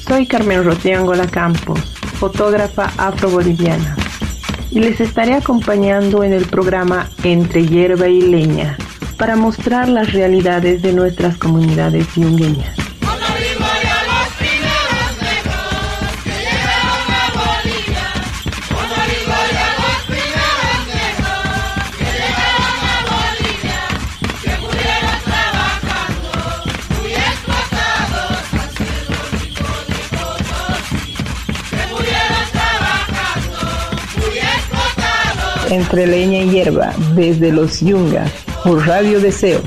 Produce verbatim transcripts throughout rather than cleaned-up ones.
Soy Carmen Rocío Angola Campos, fotógrafa afro-boliviana, y les estaré acompañando en el programa Entre Hierba y Leña para mostrar las realidades de nuestras comunidades yungueñas. Entre Leña y Hierba, desde los Yungas, por Radio Deseo.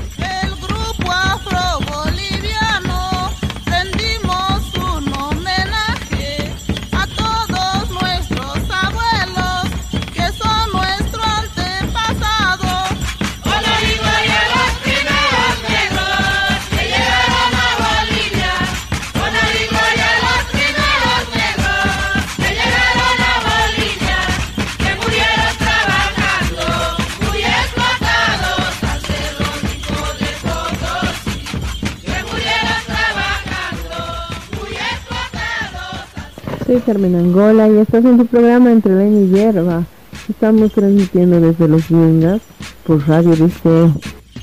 Soy Carmen Angola y estás en tu programa Entre Leña y Hierba. Estamos transmitiendo desde los Yungas por Radio Deseo.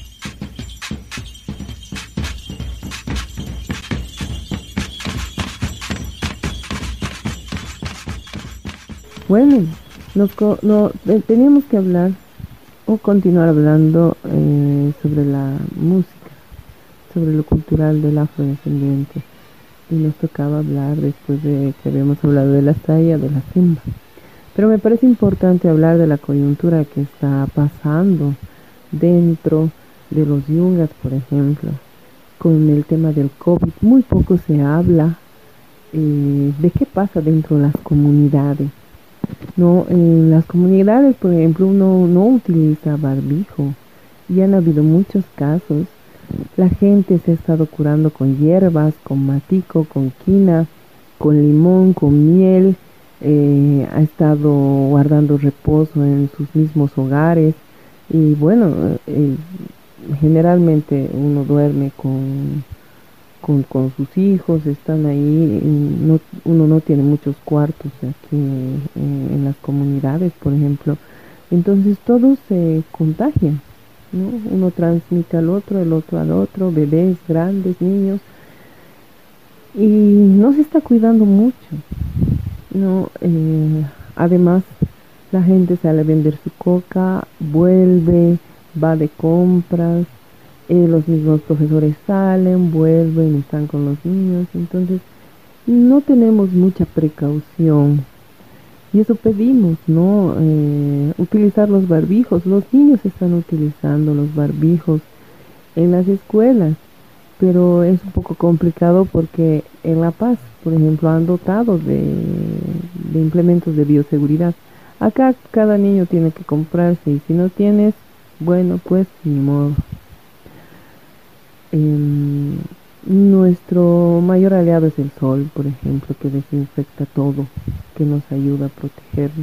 Bueno, nos, no, teníamos que hablar o continuar hablando eh, sobre la música, sobre lo cultural del afrodescendiente. Y nos tocaba hablar después de que habíamos hablado de la saya, de la semba. Pero me parece importante hablar de la coyuntura que está pasando dentro de los yungas, por ejemplo, con el tema del COVID. Muy poco se habla eh, de qué pasa dentro de las comunidades. No, en las comunidades, por ejemplo, uno no utiliza barbijo y han habido muchos casos. La gente se ha estado curando con hierbas, con matico, con quina, con limón, con miel, eh, ha estado guardando reposo en sus mismos hogares y bueno, eh, generalmente uno duerme con, con, con sus hijos, están ahí, no, uno no tiene muchos cuartos aquí en, en las comunidades, por ejemplo, entonces todos se contagian. ¿No? Uno transmite al otro, el otro al otro, bebés, grandes, niños, y no se está cuidando mucho, ¿no? Eh, además, la gente sale a vender su coca, vuelve, va de compras, eh, los mismos profesores salen, vuelven, están con los niños, entonces no tenemos mucha precaución. Y eso pedimos, ¿no? Eh, utilizar los barbijos. Los niños están utilizando los barbijos en las escuelas, pero es un poco complicado porque en La Paz, por ejemplo, han dotado de, de implementos de bioseguridad. Acá cada niño tiene que comprarse y si no tienes, bueno, pues ni modo. Eh, nuestro mayor aliado es el sol, por ejemplo, que desinfecta todo, que nos ayuda a protegernos.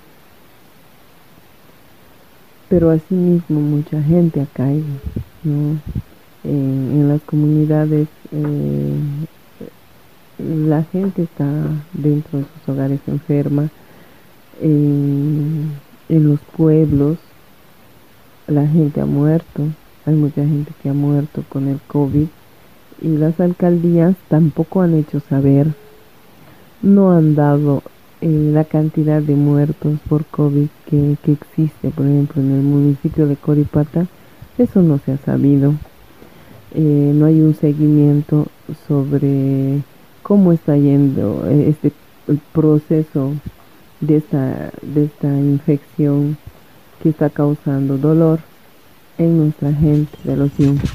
Pero asimismo mucha gente ha caído, ¿no? En, en las comunidades eh, la gente está dentro de sus hogares enferma, en, en los pueblos la gente ha muerto, hay mucha gente que ha muerto con el COVID y las alcaldías tampoco han hecho saber, no han dado eh, la cantidad de muertos por COVID que, que existe, por ejemplo en el municipio de Coripata, eso no se ha sabido, eh, no hay un seguimiento sobre cómo está yendo este el proceso de esta, de esta infección que está causando dolor en nuestra gente de los yungas.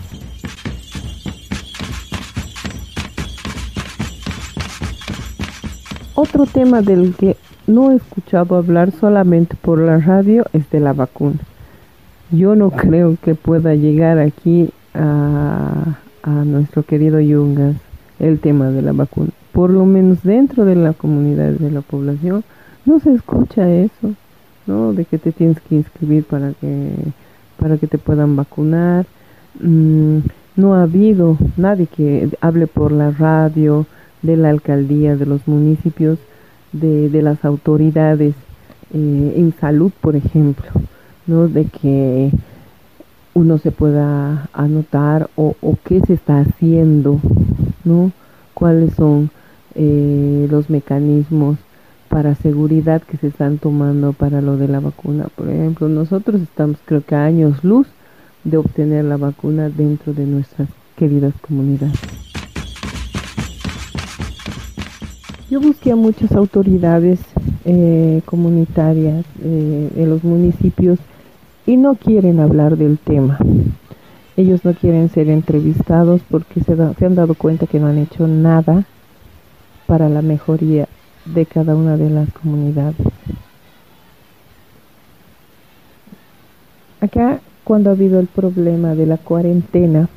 Otro tema del que no he escuchado hablar solamente por la radio es de la vacuna. Yo no creo que pueda llegar aquí a, a nuestro querido Yungas el tema de la vacuna. Por lo menos dentro de la comunidad de la población no se escucha eso, ¿no? De que te tienes que inscribir para que para que te puedan vacunar. Mm, no ha habido nadie que hable por la radio de la alcaldía, de los municipios, de, de las autoridades eh, en salud, por ejemplo, ¿no? De que uno se pueda anotar o, o qué se está haciendo, ¿no? Cuáles son eh, los mecanismos para seguridad que se están tomando para lo de la vacuna. Por ejemplo, nosotros estamos creo que a años luz de obtener la vacuna dentro de nuestras queridas comunidades. Yo busqué a muchas autoridades eh, comunitarias eh, de los municipios y no quieren hablar del tema. Ellos no quieren ser entrevistados porque se, da, se han dado cuenta que no han hecho nada para la mejoría de cada una de las comunidades. Acá, cuando ha habido el problema de la cuarentena,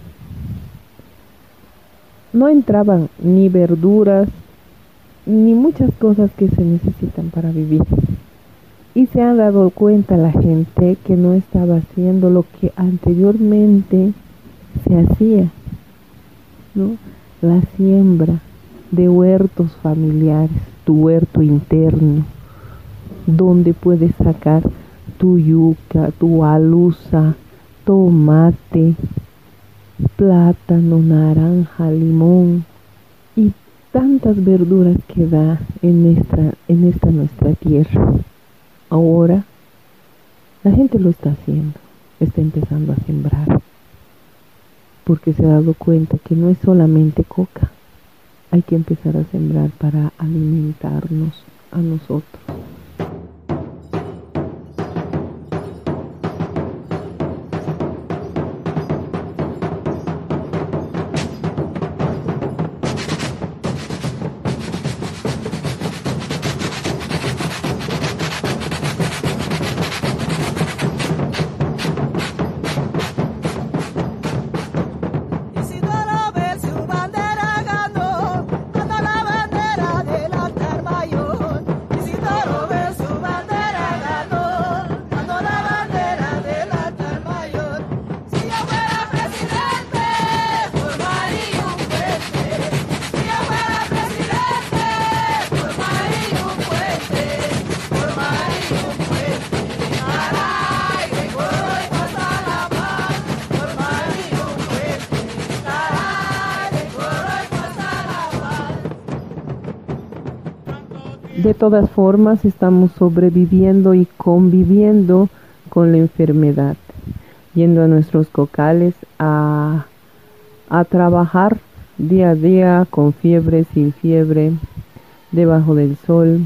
no entraban ni verduras, ni muchas cosas que se necesitan para vivir. Y se ha dado cuenta la gente que no estaba haciendo lo que anteriormente se hacía, ¿no? La siembra de huertos familiares, tu huerto interno, donde puedes sacar tu yuca, tu alusa, tomate, plátano, naranja, limón y tantas verduras que da en esta, en esta nuestra tierra. Ahora la gente lo está haciendo, está empezando a sembrar, porque se ha dado cuenta que no es solamente coca, hay que empezar a sembrar para alimentarnos a nosotros. De todas formas, estamos sobreviviendo y conviviendo con la enfermedad, yendo a nuestros cocales a, a trabajar día a día con fiebre, sin fiebre, debajo del sol,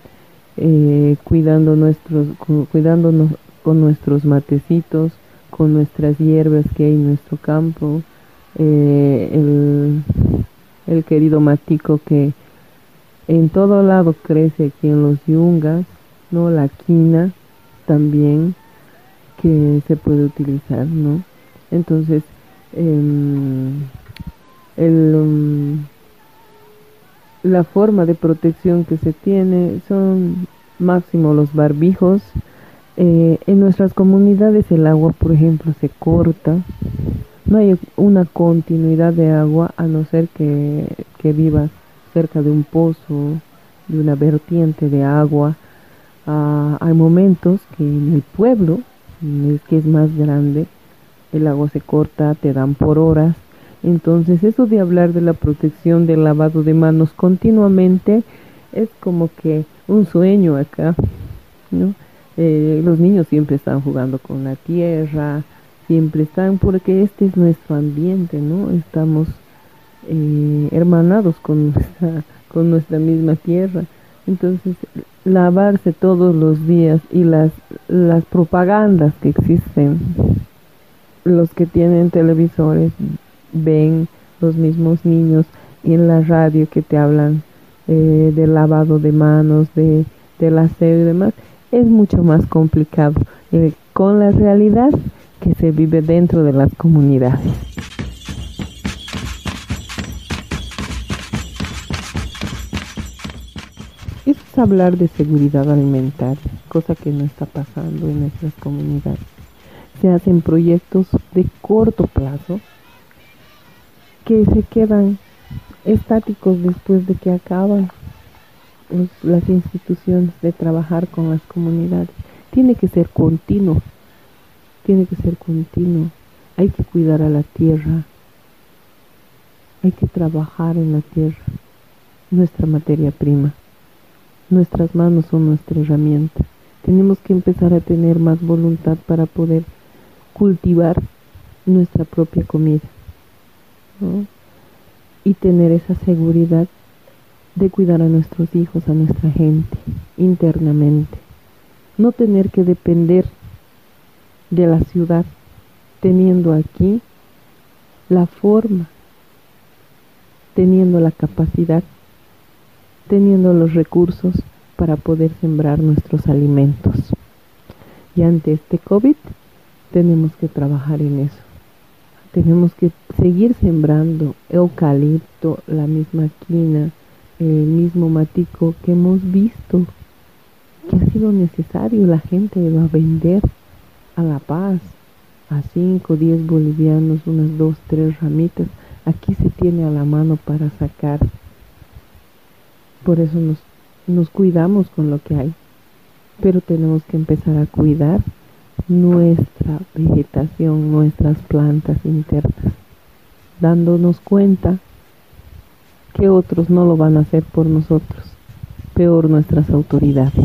eh, cuidando nuestros, cu- cuidándonos con nuestros matecitos, con nuestras hierbas que hay en nuestro campo, eh, el, el querido matico que en todo lado crece aquí en los yungas, ¿no? La quina también que se puede utilizar, ¿no? Entonces, eh, el, um, la forma de protección que se tiene son máximo los barbijos. Eh, en nuestras comunidades el agua, por ejemplo, se corta. No hay una continuidad de agua a no ser que, que vivas cerca de un pozo, de una vertiente de agua. Uh, hay momentos que en el pueblo, el que es más grande, el agua se corta, te dan por horas. Entonces eso de hablar de la protección del lavado de manos continuamente es como que un sueño acá, ¿no? Eh, los niños siempre están jugando con la tierra, siempre están, porque este es nuestro ambiente, ¿no? Estamos eh, hermanados con nuestra, con nuestra misma tierra. Entonces, lavarse todos los días y las, las propagandas que existen, los que tienen televisores ven los mismos niños y en la radio que te hablan eh, del lavado de manos, de, del aseo y demás, es mucho más complicado eh, con la realidad que se vive dentro de las comunidades. Eso es hablar de seguridad alimentaria, cosa que no está pasando en nuestras comunidades. Se hacen proyectos de corto plazo que se quedan estáticos después de que acaban los- las instituciones de trabajar con las comunidades. Tiene que ser continuo, tiene que ser continuo. Hay que cuidar a la tierra, hay que trabajar en la tierra, nuestra materia prima. Nuestras manos son nuestra herramienta. Tenemos que empezar a tener más voluntad para poder cultivar nuestra propia comida, ¿no? Y tener esa seguridad de cuidar a nuestros hijos, a nuestra gente, internamente. No tener que depender de la ciudad, teniendo aquí la forma, teniendo la capacidad, teniendo los recursos para poder sembrar nuestros alimentos. Y ante este COVID tenemos que trabajar en eso. Tenemos que seguir sembrando eucalipto, la misma quina, el mismo matico que hemos visto que ha sido necesario. La gente va a vender a La Paz a cinco, diez bolivianos, unas dos, tres ramitas. Aquí se tiene a la mano para sacar. Por eso nos, nos cuidamos con lo que hay. Pero tenemos que empezar a cuidar nuestra vegetación, nuestras plantas internas, dándonos cuenta que otros no lo van a hacer por nosotros, peor nuestras autoridades.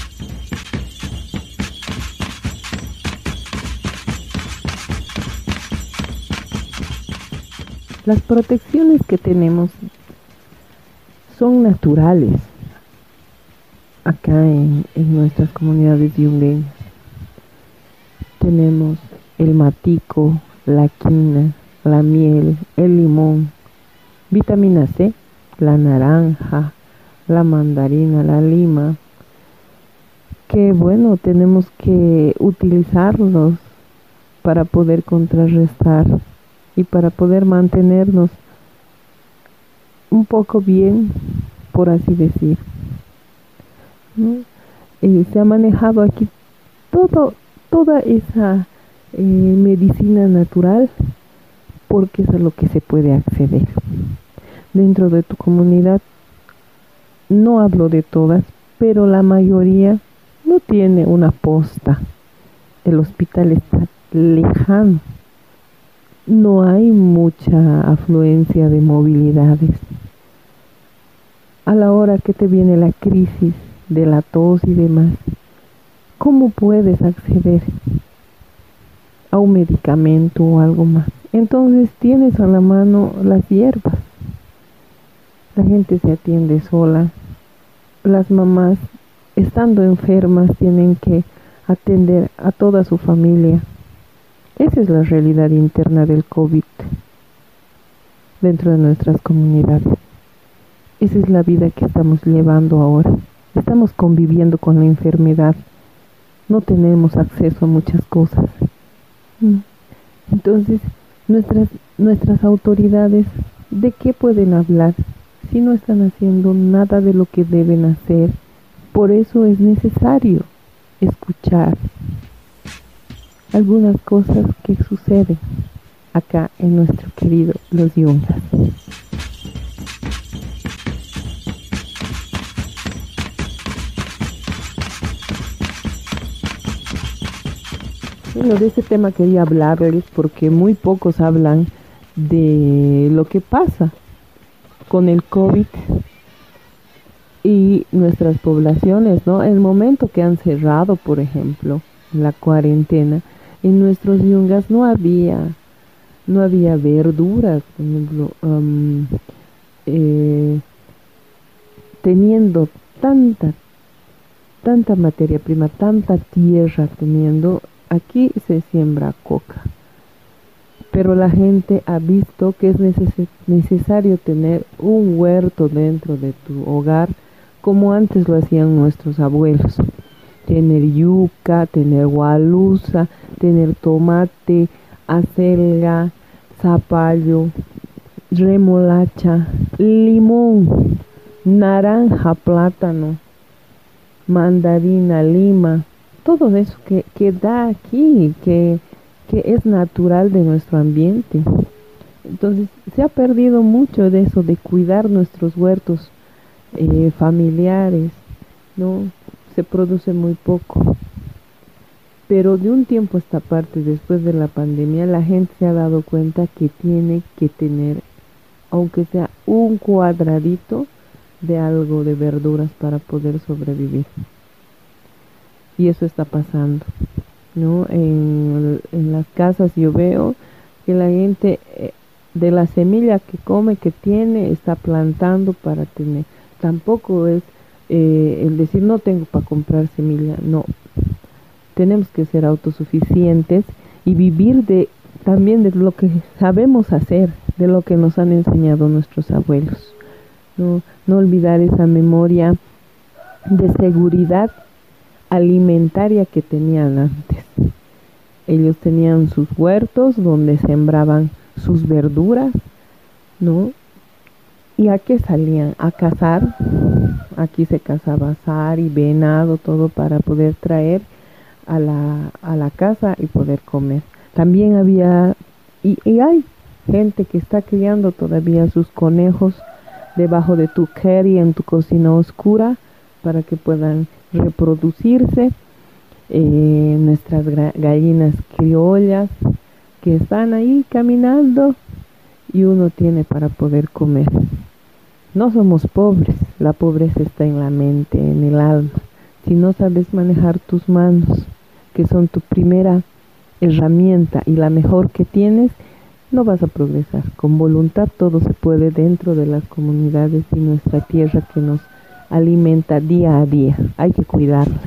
Las protecciones que tenemos son naturales acá en, en nuestras comunidades yungueñas. Tenemos el matico, la quina, la miel, el limón, vitamina C, la naranja, la mandarina, la lima, que bueno, tenemos que utilizarlos para poder contrarrestar y para poder mantenernos un poco bien, por así decir, ¿no? Eh, se ha manejado aquí todo, toda esa eh, medicina natural porque es a lo que se puede acceder. Dentro de tu comunidad, no hablo de todas, pero la mayoría no tiene una posta. El hospital está lejano. No hay mucha afluencia de movilidades. A la hora que te viene la crisis de la tos y demás, ¿cómo puedes acceder a un medicamento o algo más? Entonces tienes a la mano las hierbas. La gente se atiende sola. Las mamás, estando enfermas, tienen que atender a toda su familia. Esa es la realidad interna del COVID dentro de nuestras comunidades. Esa es la vida que estamos llevando ahora. Estamos conviviendo con la enfermedad. No tenemos acceso a muchas cosas. Entonces, nuestras, nuestras autoridades, ¿de qué pueden hablar si no están haciendo nada de lo que deben hacer? Por eso es necesario escuchar algunas cosas que suceden acá en nuestro querido Los Yungas. Bueno, de ese tema quería hablarles porque muy pocos hablan de lo que pasa con el COVID y nuestras poblaciones, ¿no? El momento que han cerrado, por ejemplo, la cuarentena, en nuestros yungas no había, no había verduras, por ejemplo, um, eh, teniendo tanta, tanta materia prima, tanta tierra teniendo, aquí se siembra coca. Pero la gente ha visto que es neces- necesario tener un huerto dentro de tu hogar, como antes lo hacían nuestros abuelos. Tener yuca, tener gualusa, tener tomate, acelga, zapallo, remolacha, limón, naranja, plátano, mandarina, lima, todo eso que, que da aquí, que, que es natural de nuestro ambiente. Entonces se ha perdido mucho de eso, de cuidar nuestros huertos eh, familiares, ¿no? Se produce muy poco. Pero de un tiempo a esta parte, después de la pandemia, la gente se ha dado cuenta que tiene que tener, aunque sea un cuadradito de algo de verduras para poder sobrevivir. Y eso está pasando, ¿no? En, en las casas yo veo que la gente eh, de la semilla que come, que tiene, está plantando para tener. Tampoco es eh, el decir no tengo para comprar semilla, no. Tenemos que ser autosuficientes y vivir de también de lo que sabemos hacer, de lo que nos han enseñado nuestros abuelos. No, no olvidar esa memoria de seguridad alimentaria que tenían antes. Ellos tenían sus huertos donde sembraban sus verduras, ¿no? ¿Y a qué salían? A cazar. Aquí se cazaba sari, venado, todo para poder traer a la, a la casa y poder comer. También había, y, y hay gente que está criando todavía sus conejos debajo de tu curry en tu cocina oscura para que puedan reproducirse. Eh, nuestras gallinas criollas que están ahí caminando y uno tiene para poder comer. No somos pobres, la pobreza está en la mente, en el alma. Si no sabes manejar tus manos, que son tu primera herramienta y la mejor que tienes, no vas a progresar. Con voluntad todo se puede dentro de las comunidades y nuestra tierra que nos alimenta día a día. Hay que cuidarla.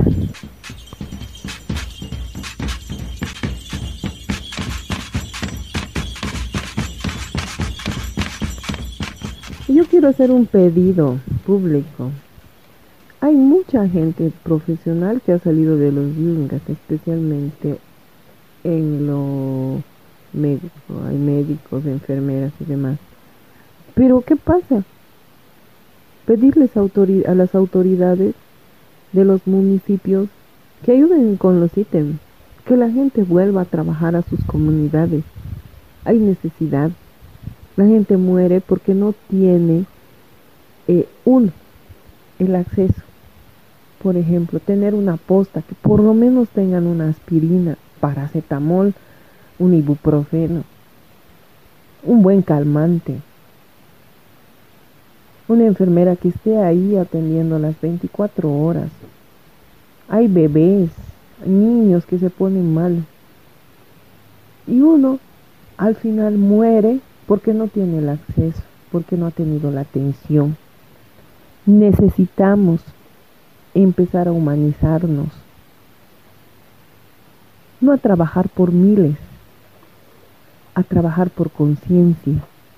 Yo quiero hacer un pedido público. Hay mucha gente profesional que ha salido de los yungas, especialmente en lo médico. Hay médicos, enfermeras y demás. Pero ¿qué pasa? Pedirles autori- a las autoridades de los municipios que ayuden con los ítems, que la gente vuelva a trabajar a sus comunidades. Hay necesidad. La gente muere porque no tiene eh, un, el acceso. Por ejemplo, tener una posta, que por lo menos tengan una aspirina, paracetamol, un ibuprofeno, un buen calmante. Una enfermera que esté ahí atendiendo las veinticuatro horas. Hay bebés, niños que se ponen mal. Y uno al final muere porque no tiene el acceso, porque no ha tenido la atención. Necesitamos empezar a humanizarnos, no a trabajar por miles, a trabajar por conciencia.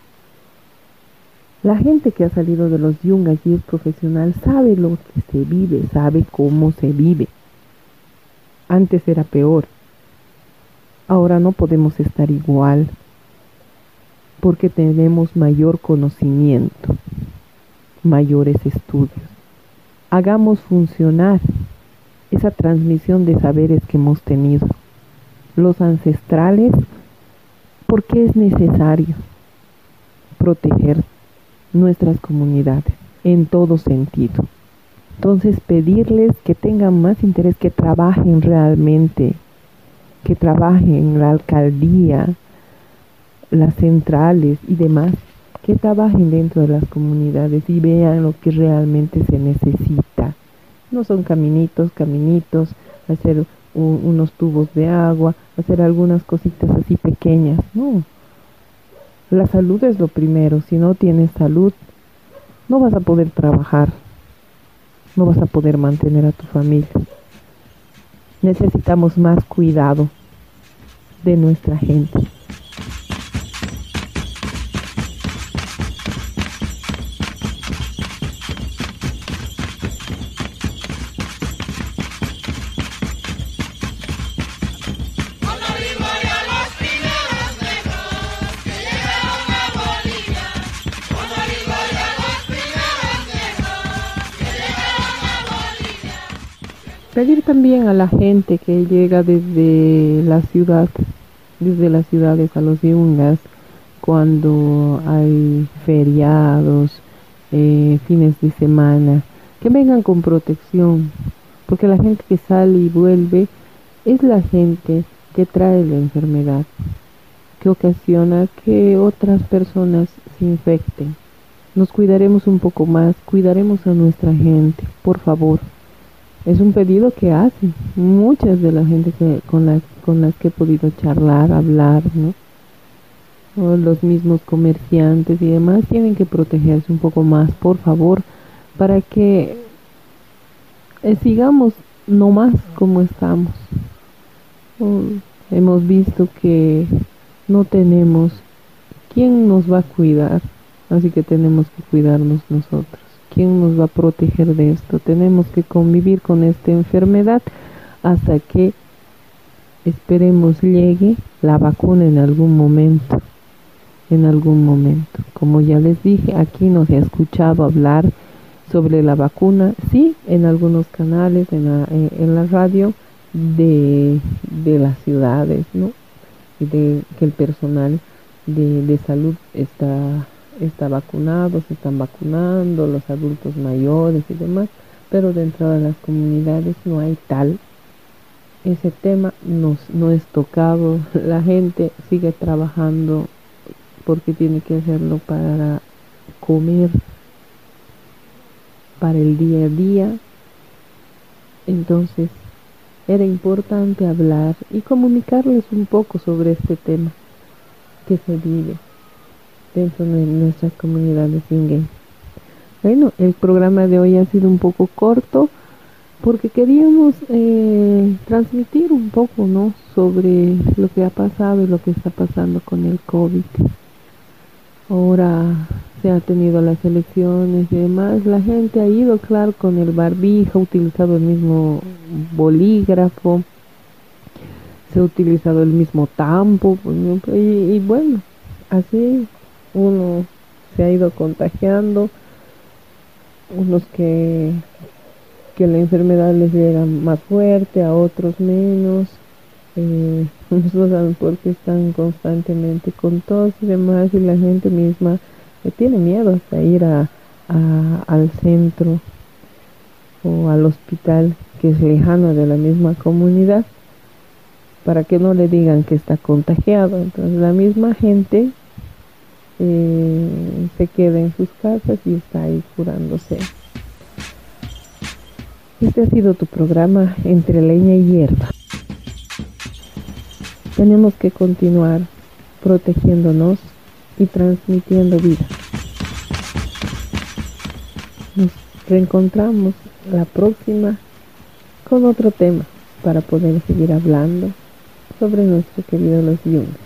La gente que ha salido de los yungas y es profesional sabe lo que se vive, sabe cómo se vive. Antes era peor, ahora no podemos estar igual porque tenemos mayor conocimiento, mayores estudios. Hagamos funcionar esa transmisión de saberes que hemos tenido, los ancestrales, porque es necesario proteger nuestras comunidades en todo sentido. Entonces pedirles que tengan más interés, que trabajen realmente, que trabajen en la alcaldía, las centrales y demás, que trabajen dentro de las comunidades y vean lo que realmente se necesita. No son caminitos, caminitos, hacer un, unos tubos de agua, hacer algunas cositas así pequeñas, no. La salud es lo primero. Si no tienes salud, no vas a poder trabajar, no vas a poder mantener a tu familia. Necesitamos más cuidado de nuestra gente. Pedir también a la gente que llega desde la ciudad, desde las ciudades a los yungas, cuando hay feriados, eh, fines de semana, que vengan con protección, porque la gente que sale y vuelve es la gente que trae la enfermedad, que ocasiona que otras personas se infecten. Nos cuidaremos un poco más, cuidaremos a nuestra gente, por favor. Es un pedido que hacen muchas de la gente que, con, las, con las que he podido charlar, hablar, ¿no? O los mismos comerciantes y demás tienen que protegerse un poco más, por favor, para que eh, sigamos no más como estamos. Oh, hemos visto que no tenemos quién nos va a cuidar, así que tenemos que cuidarnos nosotros. ¿Quién nos va a proteger de esto? Tenemos que convivir con esta enfermedad hasta que esperemos llegue la vacuna en algún momento. En algún momento. Como ya les dije, aquí no se ha escuchado hablar sobre la vacuna. Sí, en algunos canales, en la, en la radio de, de las ciudades, ¿no? Y de que el personal de, de salud está... está vacunado, se están vacunando, los adultos mayores y demás, pero dentro de las comunidades no hay tal. Ese tema nos, no es tocado, la gente sigue trabajando porque tiene que hacerlo para comer, para el día a día. Entonces era importante hablar y comunicarles un poco sobre este tema que se vive dentro de nuestras comunidades Yungay. Bueno, el programa de hoy ha sido un poco corto porque queríamos eh, transmitir un poco, ¿no?, sobre lo que ha pasado y lo que está pasando con el COVID. Ahora se ha tenido las elecciones y demás, la gente ha ido, claro, con el barbijo, ha utilizado el mismo bolígrafo, se ha utilizado el mismo tampo, por ejemplo, y, y bueno, así uno se ha ido contagiando, unos que, que la enfermedad les llega más fuerte, a otros menos, eh, unos no saben por qué están constantemente con tos y demás, y la gente misma eh, tiene miedo hasta ir a, a, al centro o al hospital que es lejano de la misma comunidad, para que no le digan que está contagiado. Entonces la misma gente Eh, se queda en sus casas y está ahí curándose. Este ha sido tu programa Entre Leña y Hierba. Tenemos que continuar protegiéndonos y transmitiendo vida. Nos reencontramos la próxima con otro tema para poder seguir hablando sobre nuestro querido Los Yungas.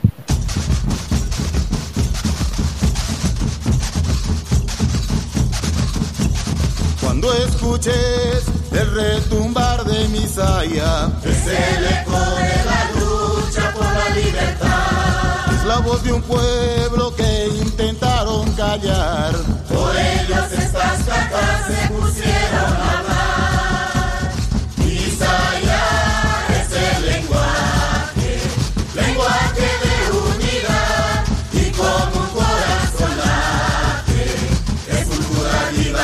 Cuando escuches el retumbar de mi saya, es el eco de la lucha por la libertad. Es la voz de un pueblo que intentaron callar. Por ellos estas cartas se pusieron a hablar. Mi saya es el lenguaje, lenguaje de unidad, y como un corazón late, es cultura viva.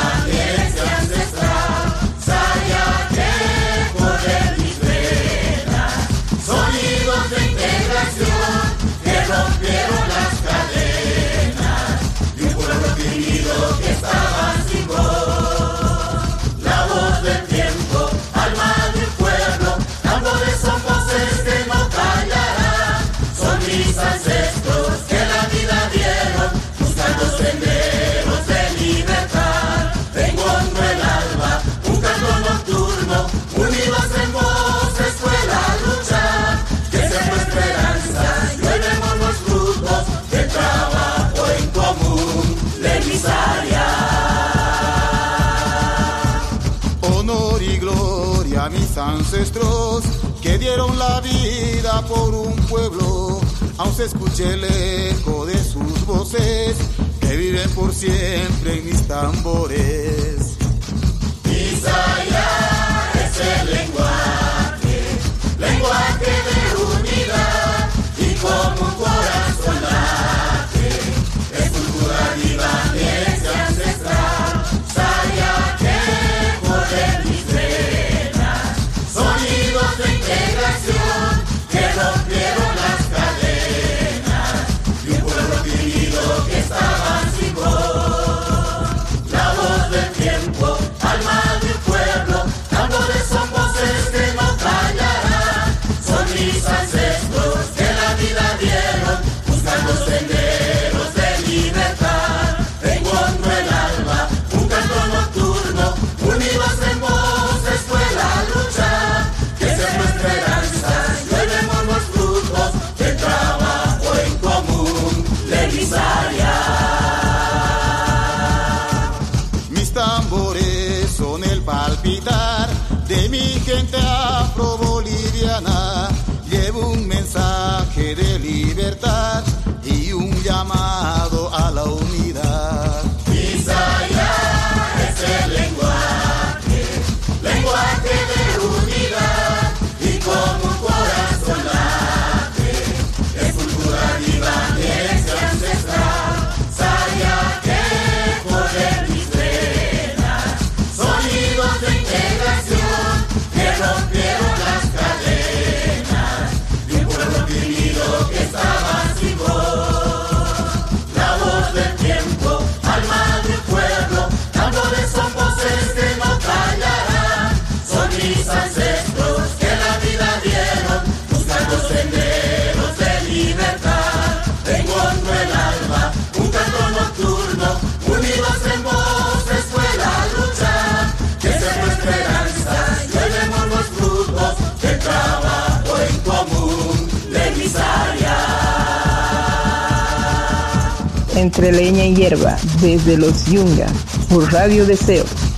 Rompieron las cadenas de un pueblo oprimido que estaba sin voz. La voz del tiempo, alma de un pueblo, tambores son voces que no callarán. Son mis ancestros que la vida dieron, buscando senderos de libertad. Tengo el alma, un canto nocturno, unidos en voz, escuela a luchar. Que sea nuestra esperanza. Trabajo en común de mis áreas. Honor y gloria a mis ancestros que dieron la vida por un pueblo. Aún se escuche el eco de sus voces que viven por siempre en mis tambores. Isaya es el lenguaje, lenguaje de unidad, y como un corazón late, mis ancestros que la vida dieron, buscando senderos de libertad. Encuentro el alma, un canto nocturno, unidos en voces fue la lucha, que sea nuestra heranza, llevemos los frutos del trabajo en común, Lemisaria. Mis tambores son el palpitar de mi gente afro-boliviana. Llevo un mensaje de libertad y un llamado a la unidad. Misaya es el lenguaje, lenguaje de unidad, y como un corazón late, es cultura viva y herencia ancestral. Saya que corre mis venas, sonidos de integración que rompieron las cadenas de un pueblo oprimido que estaba sin voz. La voz del tiempo, alma de un pueblo, tambores son voces que no callarán. Son mis ancestros que la vida dieron, buscando senderos de libertad. Encuentro el alma, un canto nocturno, unidos en voces fue la lucha, que sea nuestra heranza, llevemos los frutos del trabajo en común, Lemisaria. Entre leña y hierba, desde los Yungas, por Radio Deseo.